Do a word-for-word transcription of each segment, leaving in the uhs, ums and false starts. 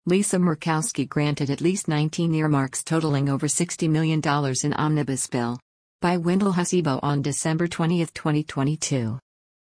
Lisa Murkowski granted at least nineteen earmarks totaling over sixty million dollars in omnibus bill. By Wendell Hasibo on December twentieth, twenty twenty-two.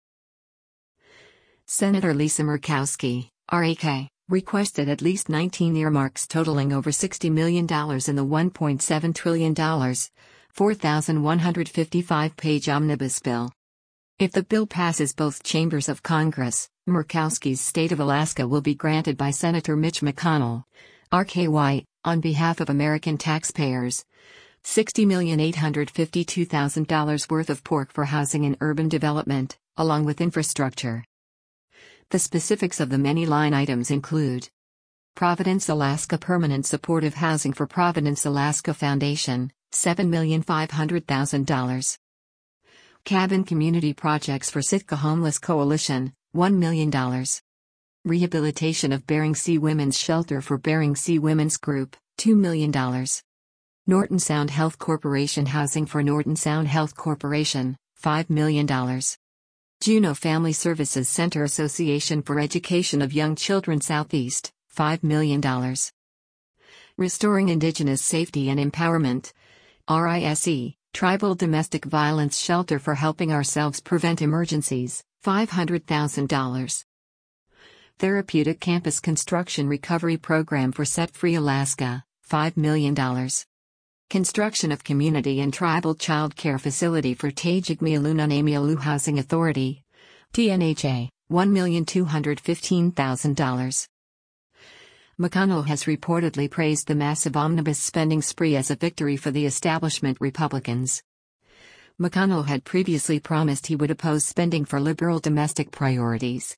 Senator Lisa Murkowski, R A K, requested at least nineteen earmarks totaling over sixty million dollars in the one point seven trillion dollars, four thousand one hundred fifty-five page omnibus bill. If the bill passes both chambers of Congress, Murkowski's state of Alaska will be granted by Senator Mitch McConnell, R K Y, on behalf of American taxpayers, sixty million eight hundred fifty-two thousand dollars worth of pork for housing and urban development, along with infrastructure. The specifics of the many line items include: Providence, Alaska Permanent Supportive Housing for Providence, Alaska Foundation, seven million five hundred thousand dollars. Cabin Community Projects for Sitka Homeless Coalition, one million dollars. Rehabilitation of Bering Sea Women's Shelter for Bering Sea Women's Group, two million dollars. Norton Sound Health Corporation Housing for Norton Sound Health Corporation, five million dollars. Juneau Family Services Center Association for Education of Young Children Southeast, five million dollars. Restoring Indigenous Safety and Empowerment, R I S E, Tribal Domestic Violence Shelter for Helping Ourselves Prevent Emergencies, five hundred thousand dollars. Therapeutic Campus Construction Recovery Program for Set Free Alaska, five million dollars. Construction of Community and Tribal Child Care Facility for Tajigmialunanamialu Housing Authority, T N H A, one million two hundred fifteen thousand dollars. McConnell has reportedly praised the massive omnibus spending spree as a victory for the establishment Republicans. McConnell had previously promised he would oppose spending for liberal domestic priorities.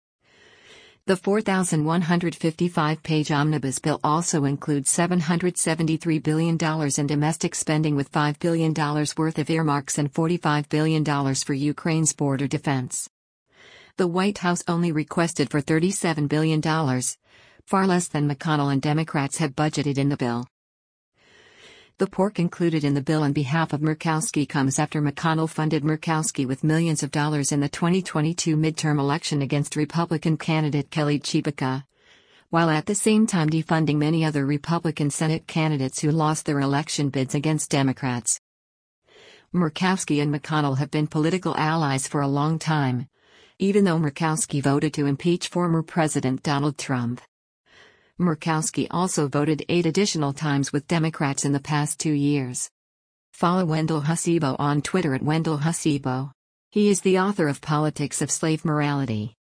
The four thousand one hundred fifty-five page omnibus bill also includes seven hundred seventy-three billion dollars in domestic spending, with five billion dollars worth of earmarks and forty-five billion dollars for Ukraine's border defense. The White House only requested for thirty-seven billion dollars, far less than McConnell and Democrats have budgeted in the bill. The pork included in the bill on behalf of Murkowski comes after McConnell funded Murkowski with millions of dollars in the twenty twenty-two midterm election against Republican candidate Kelly Tshibaka, while at the same time defunding many other Republican Senate candidates who lost their election bids against Democrats. Murkowski and McConnell have been political allies for a long time, even though Murkowski voted to impeach former President Donald Trump. Murkowski also voted eight additional times with Democrats in the past two years. Follow Wendell Hasibo on Twitter at Wendell Hasibo. He is the author of Politics of Slave Morality.